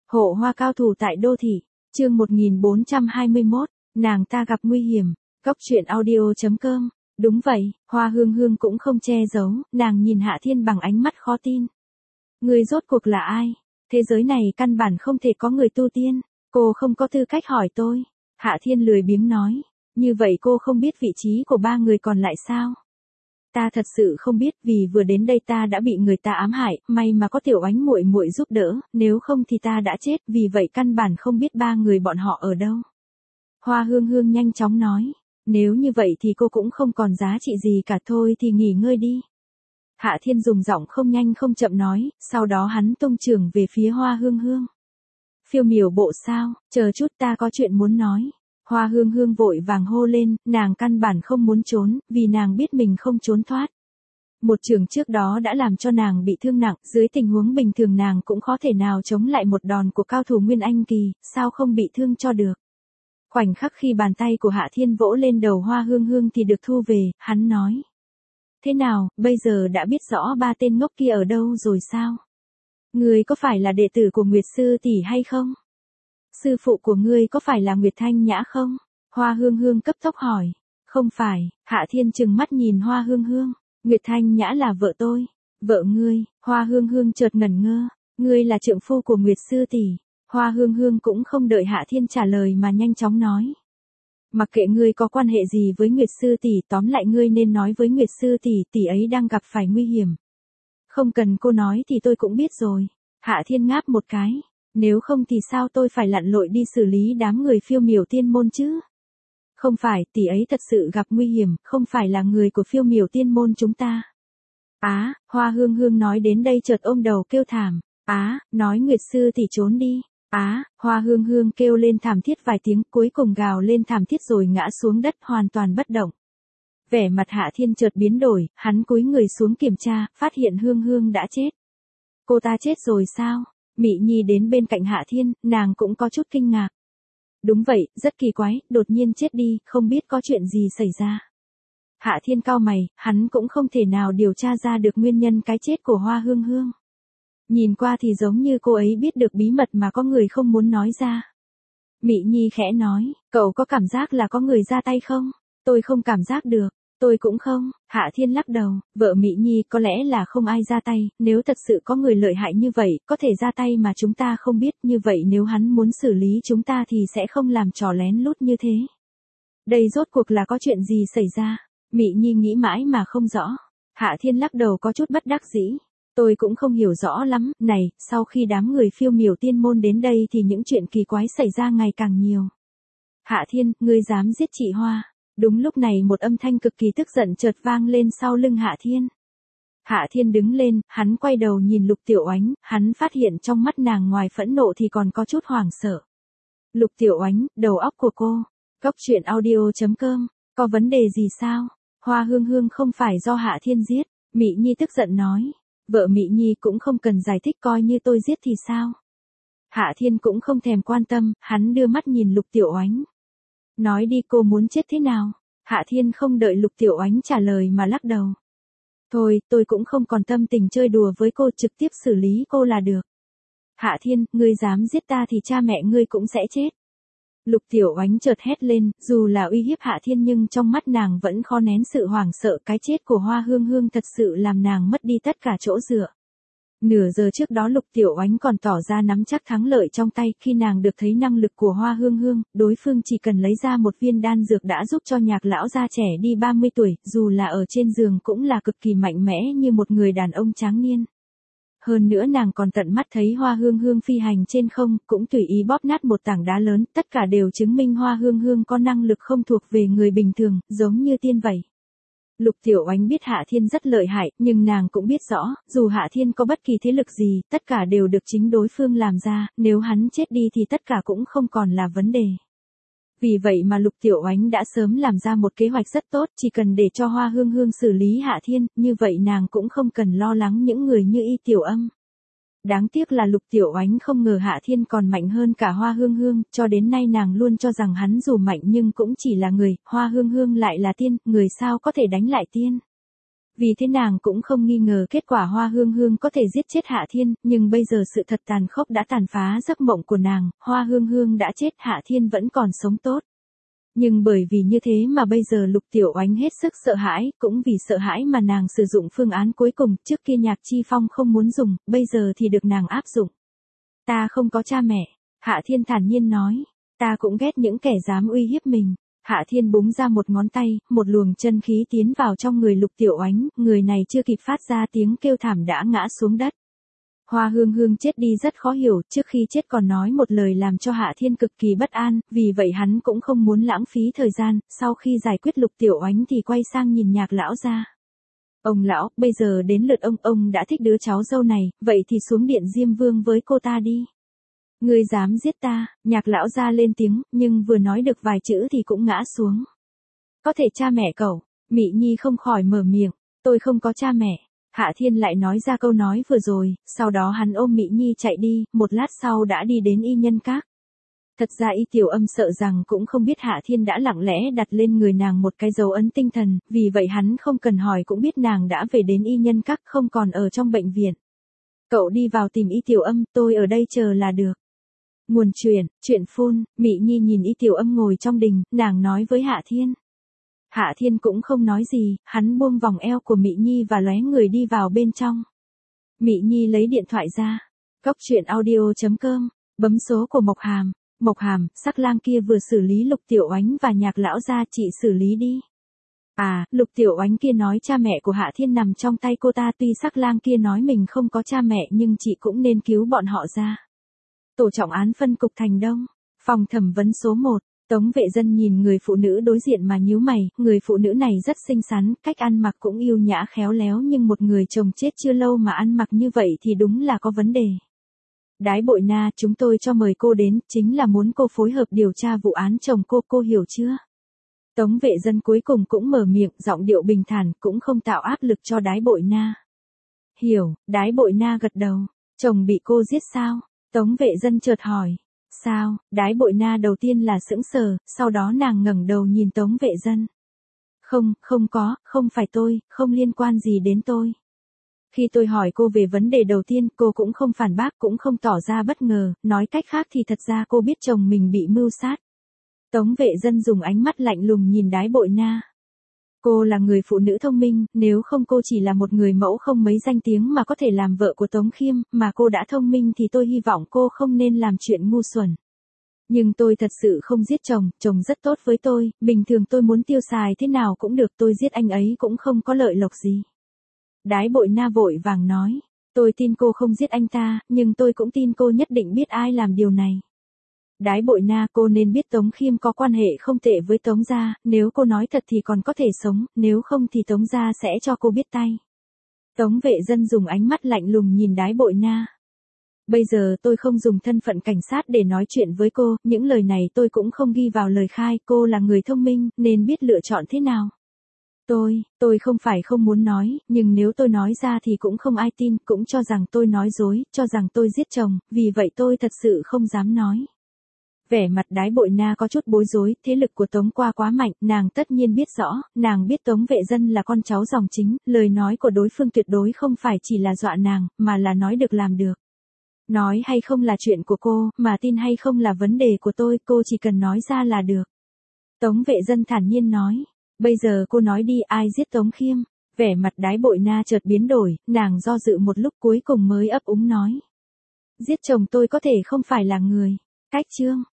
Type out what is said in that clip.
Hộ hoa cao thủ tại đô thị, chương 1421, nàng ta gặp nguy hiểm, góc truyện audio.com. Đúng vậy, Hoa Hương Hương cũng không che giấu, nàng nhìn Hạ Thiên bằng ánh mắt khó tin. Người rốt cuộc là ai? Thế giới này căn bản không thể có người tu tiên, cô không có tư cách hỏi tôi. Hạ Thiên lười biếng nói, như vậy cô không biết vị trí của ba người còn lại sao? Ta thật sự không biết, vì vừa đến đây ta đã bị người ta ám hại, may mà có Tiểu Oánh muội muội giúp đỡ, nếu không thì ta đã chết, vì vậy căn bản không biết ba người bọn họ ở đâu. Hoa Hương Hương nhanh chóng nói, nếu như vậy thì cô cũng không còn giá trị gì cả, thôi thì nghỉ ngơi đi. Hạ Thiên dùng giọng không nhanh không chậm nói, sau đó hắn tung chưởng về phía Hoa Hương Hương. Phiêu miểu bộ sao, chờ chút ta có chuyện muốn nói. Hoa Hương Hương vội vàng hô lên, nàng căn bản không muốn trốn, vì nàng biết mình không trốn thoát. Một chưởng trước đó đã làm cho nàng bị thương nặng, dưới tình huống bình thường nàng cũng khó thể nào chống lại một đòn của cao thủ Nguyên Anh kỳ, sao không bị thương cho được. Khoảnh khắc khi bàn tay của Hạ Thiên vỗ lên đầu Hoa Hương Hương thì được thu về, hắn nói. Thế nào, bây giờ đã biết rõ ba tên ngốc kia ở đâu rồi sao? Ngươi có phải là đệ tử của Nguyệt Sư tỷ hay không? Sư phụ của ngươi có phải là Nguyệt Thanh Nhã không? Hoa Hương Hương cấp tốc hỏi. Không phải, Hạ Thiên trừng mắt nhìn Hoa Hương Hương. Nguyệt Thanh Nhã là vợ tôi. Vợ ngươi, Hoa Hương Hương chợt ngẩn ngơ. Ngươi là trượng phu của Nguyệt Sư tỷ. Hoa Hương Hương cũng không đợi Hạ Thiên trả lời mà nhanh chóng nói. Mặc kệ ngươi có quan hệ gì với Nguyệt Sư tỷ, tóm lại ngươi nên nói với Nguyệt Sư tỷ, tỷ ấy đang gặp phải nguy hiểm. Không cần cô nói thì tôi cũng biết rồi. Hạ Thiên ngáp một cái. Nếu không thì sao tôi phải lặn lội đi xử lý đám người phiêu miểu tiên môn chứ? Không phải, tỷ ấy thật sự gặp nguy hiểm, không phải là người của phiêu miểu tiên môn chúng ta. Hoa Hương Hương nói đến đây chợt ôm đầu kêu thảm. Nói Nguyệt Sư tỷ trốn đi. Hoa Hương Hương kêu lên thảm thiết vài tiếng, cuối cùng gào lên thảm thiết rồi ngã xuống đất hoàn toàn bất động. Vẻ mặt Hạ Thiên chợt biến đổi, hắn cúi người xuống kiểm tra, phát hiện Hương Hương đã chết. Cô ta chết rồi sao? Mị Nhi đến bên cạnh Hạ Thiên, nàng cũng có chút kinh ngạc. Đúng vậy, rất kỳ quái, đột nhiên chết đi, không biết có chuyện gì xảy ra. Hạ Thiên cau mày, hắn cũng không thể nào điều tra ra được nguyên nhân cái chết của Hoa Hương Hương. Nhìn qua thì giống như cô ấy biết được bí mật mà có người không muốn nói ra. Mị Nhi khẽ nói, cậu có cảm giác là có người ra tay không? Tôi không cảm giác được. Tôi cũng không. Hạ Thiên lắc đầu, vợ Mị Nhi có lẽ là không ai ra tay, nếu thật sự có người lợi hại như vậy, có thể ra tay mà chúng ta không biết, như vậy nếu hắn muốn xử lý chúng ta thì sẽ không làm trò lén lút như thế. Đây rốt cuộc là có chuyện gì xảy ra? Mị Nhi nghĩ mãi mà không rõ. Hạ Thiên lắc đầu có chút bất đắc dĩ. Tôi cũng không hiểu rõ lắm, này, sau khi đám người phiêu miểu tiên môn đến đây thì những chuyện kỳ quái xảy ra ngày càng nhiều. Hạ Thiên, ngươi dám giết chị Hoa. Đúng lúc này một âm thanh cực kỳ tức giận chợt vang lên sau lưng Hạ Thiên. Hạ Thiên đứng lên, hắn quay đầu nhìn Lục Tiểu Oánh, hắn phát hiện trong mắt nàng ngoài phẫn nộ thì còn có chút hoảng sợ. Lục Tiểu Oánh, đầu óc của cô. Góc truyện audio.com, có vấn đề gì sao? Hoa Hương Hương không phải do Hạ Thiên giết, Mị Nhi tức giận nói. Vợ Mị Nhi cũng không cần giải thích, coi như tôi giết thì sao? Hạ Thiên cũng không thèm quan tâm, hắn đưa mắt nhìn Lục Tiểu Oánh. Nói đi, cô muốn chết thế nào? Hạ Thiên không đợi Lục Tiểu Oánh trả lời mà lắc đầu. Thôi, tôi cũng không còn tâm tình chơi đùa với cô, trực tiếp xử lý cô là được. Hạ Thiên, ngươi dám giết ta thì cha mẹ ngươi cũng sẽ chết. Lục Tiểu Oánh chợt hét lên, dù là uy hiếp Hạ Thiên nhưng trong mắt nàng vẫn khó nén sự hoảng sợ, cái chết của Hoa Hương Hương thật sự làm nàng mất đi tất cả chỗ dựa. Nửa giờ trước đó Lục Tiểu Oánh còn tỏ ra nắm chắc thắng lợi trong tay, khi nàng được thấy năng lực của Hoa Hương Hương, đối phương chỉ cần lấy ra một viên đan dược đã giúp cho Nhạc lão già trẻ đi 30 tuổi, dù là ở trên giường cũng là cực kỳ mạnh mẽ như một người đàn ông tráng niên. Hơn nữa nàng còn tận mắt thấy Hoa Hương Hương phi hành trên không, cũng tùy ý bóp nát một tảng đá lớn, tất cả đều chứng minh Hoa Hương Hương có năng lực không thuộc về người bình thường, giống như tiên vậy. Lục Tiểu Oánh biết Hạ Thiên rất lợi hại, nhưng nàng cũng biết rõ, dù Hạ Thiên có bất kỳ thế lực gì, tất cả đều được chính đối phương làm ra, nếu hắn chết đi thì tất cả cũng không còn là vấn đề. Vì vậy mà Lục Tiểu Oánh đã sớm làm ra một kế hoạch rất tốt, chỉ cần để cho Hoa Hương Hương xử lý Hạ Thiên, như vậy nàng cũng không cần lo lắng những người như Y Tiểu Âm. Đáng tiếc là Lục Tiểu Oánh không ngờ Hạ Thiên còn mạnh hơn cả Hoa Hương Hương, cho đến nay nàng luôn cho rằng hắn dù mạnh nhưng cũng chỉ là người, Hoa Hương Hương lại là tiên, người sao có thể đánh lại tiên. Vì thế nàng cũng không nghi ngờ kết quả Hoa Hương Hương có thể giết chết Hạ Thiên, nhưng bây giờ sự thật tàn khốc đã tàn phá giấc mộng của nàng, Hoa Hương Hương đã chết, Hạ Thiên vẫn còn sống tốt. Nhưng bởi vì như thế mà bây giờ Lục Tiểu Oánh hết sức sợ hãi, cũng vì sợ hãi mà nàng sử dụng phương án cuối cùng, trước kia Nhạc Chi Phong không muốn dùng, bây giờ thì được nàng áp dụng. Ta không có cha mẹ, Hạ Thiên thản nhiên nói, ta cũng ghét những kẻ dám uy hiếp mình. Hạ Thiên búng ra một ngón tay, một luồng chân khí tiến vào trong người Lục Tiểu Oánh, người này chưa kịp phát ra tiếng kêu thảm đã ngã xuống đất. Hoa Hương Hương chết đi rất khó hiểu, trước khi chết còn nói một lời làm cho Hạ Thiên cực kỳ bất an, vì vậy hắn cũng không muốn lãng phí thời gian, sau khi giải quyết Lục Tiểu Oánh thì quay sang nhìn Nhạc lão gia. Ông lão, bây giờ đến lượt ông đã thích đứa cháu dâu này, vậy thì xuống điện Diêm Vương với cô ta đi. Ngươi dám giết ta, Nhạc lão gia lên tiếng, nhưng vừa nói được vài chữ thì cũng ngã xuống. Có thể cha mẹ cậu, Mị Nhi không khỏi mở miệng, tôi không có cha mẹ. Hạ Thiên lại nói ra câu nói vừa rồi, sau đó hắn ôm Mị Nhi chạy đi, một lát sau đã đi đến Y Nhân Các. Thật ra Y Tiểu Âm sợ rằng cũng không biết Hạ Thiên đã lặng lẽ đặt lên người nàng một cái dấu ấn tinh thần, vì vậy hắn không cần hỏi cũng biết nàng đã về đến Y Nhân Các, không còn ở trong bệnh viện. Cậu đi vào tìm Y Tiểu Âm, tôi ở đây chờ là được. Nguồn chuyện phun, Mị Nhi nhìn Y Tiểu Âm ngồi trong đình, nàng nói với Hạ Thiên. Hạ Thiên cũng không nói gì, hắn buông vòng eo của Mị Nhi và lóe người đi vào bên trong. Mị Nhi lấy điện thoại ra. Goctruyện.audio.com, bấm số của Mộc Hàm, sắc lang kia vừa xử lý Lục Tiểu Oánh và Nhạc lão gia, chị xử lý đi. À, Lục Tiểu Oánh kia nói cha mẹ của Hạ Thiên nằm trong tay cô ta, tuy sắc lang kia nói mình không có cha mẹ nhưng chị cũng nên cứu bọn họ ra. Tổ trọng án phân cục Thành Đông, phòng thẩm vấn số 1. Tống Vệ Dân nhìn người phụ nữ đối diện mà nhíu mày, người phụ nữ này rất xinh xắn, cách ăn mặc cũng yêu nhã khéo léo, nhưng một người chồng chết chưa lâu mà ăn mặc như vậy thì đúng là có vấn đề. Đái Bội Na, chúng tôi cho mời cô đến, chính là muốn cô phối hợp điều tra vụ án chồng cô hiểu chưa? Tống Vệ Dân cuối cùng cũng mở miệng, giọng điệu bình thản, cũng không tạo áp lực cho Đái Bội Na. Hiểu, Đái Bội Na gật đầu. Chồng bị cô giết sao? Tống Vệ Dân chợt hỏi. Sao? Đái Bội Na đầu tiên là sững sờ, sau đó nàng ngẩng đầu nhìn Tống Vệ Dân. Không có, không phải tôi, không liên quan gì đến tôi. Khi tôi hỏi cô về vấn đề đầu tiên, cô cũng không phản bác, cũng không tỏ ra bất ngờ, nói cách khác thì thật ra cô biết chồng mình bị mưu sát. Tống Vệ Dân dùng ánh mắt lạnh lùng nhìn Đái Bội Na. Cô là người phụ nữ thông minh, nếu không cô chỉ là một người mẫu không mấy danh tiếng mà có thể làm vợ của Tống Khiêm, mà cô đã thông minh thì tôi hy vọng cô không nên làm chuyện ngu xuẩn. Nhưng tôi thật sự không giết chồng, chồng rất tốt với tôi, bình thường tôi muốn tiêu xài thế nào cũng được, tôi giết anh ấy cũng không có lợi lộc gì. Đái Bội Na vội vàng nói, tôi tin cô không giết anh ta, nhưng tôi cũng tin cô nhất định biết ai làm điều này. Đái Bội Na, cô nên biết Tống Khiêm có quan hệ không tệ với Tống gia, nếu cô nói thật thì còn có thể sống, nếu không thì Tống gia sẽ cho cô biết tay. Tống Vệ Dân dùng ánh mắt lạnh lùng nhìn Đái Bội Na. Bây giờ tôi không dùng thân phận cảnh sát để nói chuyện với cô, những lời này tôi cũng không ghi vào lời khai, cô là người thông minh, nên biết lựa chọn thế nào. Tôi không phải không muốn nói, nhưng nếu tôi nói ra thì cũng không ai tin, cũng cho rằng tôi nói dối, cho rằng tôi giết chồng, vì vậy tôi thật sự không dám nói. Vẻ mặt Đái Bội Na có chút bối rối, thế lực của Tống Qua quá mạnh, nàng tất nhiên biết rõ, nàng biết Tống Vệ Dân là con cháu dòng chính, lời nói của đối phương tuyệt đối không phải chỉ là dọa nàng, mà là nói được làm được. Nói hay không là chuyện của cô, mà tin hay không là vấn đề của tôi, cô chỉ cần nói ra là được. Tống Vệ Dân thản nhiên nói, bây giờ cô nói đi, ai giết Tống Khiêm? Vẻ mặt Đái Bội Na chợt biến đổi, nàng do dự một lúc cuối cùng mới ấp úng nói. Giết chồng tôi có thể không phải là người. Cách chương